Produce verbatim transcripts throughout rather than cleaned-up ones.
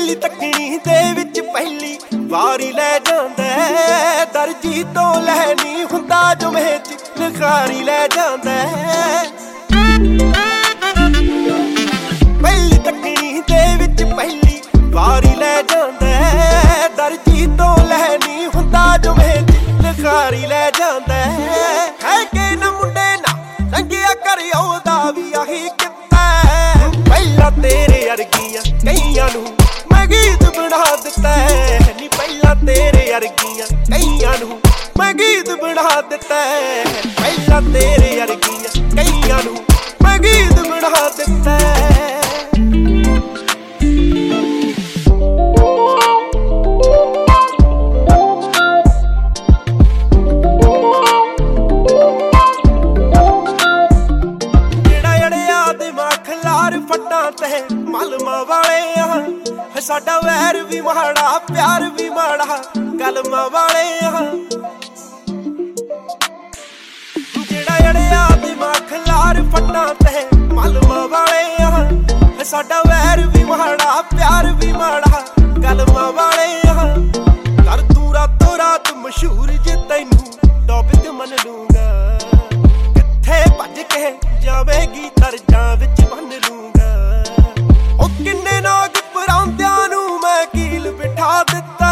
ਪਹਿਲੀ ਤੱਕਣੀ ਦੇ ਵਿੱਚ ਪਹਿਲੀ ਵਾਰੀ ਲੈ ਜਾਂਦਾ ਦਰਜੀ ਤੋਂ ਲੈਣੀ ਹੁੰਦਾ ਜੋ ਮੇਚ ਲਿਖਾਰੀ ਲੈ ਜਾਂਦਾ ਪਹਿਲੀ ਤੱਕਣੀ ਦੇ ਵਿੱਚ ਪਹਿਲੀ ਵਾਰੀ ਲੈ ਜਾਂਦਾ ਦਰਜੀ ਤੋਂ ਲੈਣੀ ਹੁੰਦਾ ਜੋ ਮੇਚ ਲਿਖਾਰੀ ਲੈ ਜਾਂਦਾ ਹੈ ਕਿ ਨਾ ਮੁੰਡੇ ਨਾ ਰੰਗਿਆ ਕਰ ਉਹਦਾ ਵੀ ਆਹੀ ਕਿੱਤਾ ਪਹਿਲਾਂ ਤੇਰੇ ਅਰਗੀਆਂ ਕਈਆਂ ਨੂੰ ਮੈਂ ਗੀਤ ਬਣਾ ਦਿੱਤਾ ਨੀ ਪਹਿਲਾਂ ਤੇਰੇ ਅਰਗੀਆਂ ਕਈਆਂ ਨੂੰ ਮੈਂ ਗੀਤ ਬਣਾ ਦਿੱਤਾ ਪਹਿਲਾਂ ਤੇਰੇ ਅਰਗੀਆਂ ਕਈਆਂ ਨੂੰ ਮੈਂ ਗੀਤ ਬਣਾ ਦਿੱਤਾ ਫੱਟਾਂ ਤੇ ਮਲਮਾਂ ਵਾਲੇ ਆ ਸਾਡਾ ਵੈਰ ਵੀ ਮਾੜਾ ਪਿਆਰ ਵੀ ਮਾੜਾ ਕਲਮਾਂ ਵਾਲੇ ਆ ਜਿਹੜਾ ਅੜਿਆ ਦਿਮਾਗ ਖਲਾਰ ਫੱਟਾਂ ਤੇ ਮਲਮਾਂ ਵਾਲੇ ਆ ਸਾਡਾ ਵੈਰ ਵੀ ਮਾੜਾ ਪਿਆਰ ਵੀ ਮਾੜਾ ਕਲਮਾਂ ਵਾਲੇ ਆ ਕਰ ਤੂੰ ਰਾਤੋਂ ਰਾਤ ਮਸ਼ਹੂਰ ਜੇ ਤੈਨੂੰ ਟੌਪਿਕ ਮੰਨ ਲੂੰਗਾ ਕਿੱਥੇ ਭੱਜ ਕੇ ਜਾਵੇਗੀ ਦਰਜਾਂ ਵਿੱਚ ਬੰਨ ਲੂੰਗਾ ਉਹ ਕਿੰਨੇ ਨਾਗ ਪਰਾਂਦਿਆਂ ਨੂੰ ਮੈਂ ਕੀਲ ਬਿਠਾ ਦਿੱਤਾ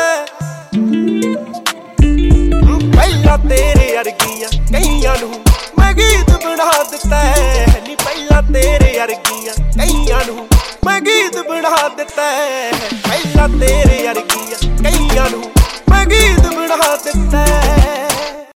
ਪਹਿਲਾਂ ਤੇਰੇ ਅਰਗੀਆਂ ਕਈਆਂ ਨੂੰ ਮੈਂ ਗੀਤ ਬਣਾ ਦਿੱਤਾ ਨੀ ਪਹਿਲਾਂ ਤੇਰੇ ਅਰਗੀਆਂ ਕਈਆਂ ਨੂੰ ਮੈਂ ਗੀਤ ਬਣਾ ਦਿੱਤਾ ਪਹਿਲਾਂ ਤੇਰੇ ਅਰਗੀਆਂ ਕਈਆਂ ਨੂੰ ਮੈਂ ਗੀਤ ਬਣਾ ਦਿੱਤਾ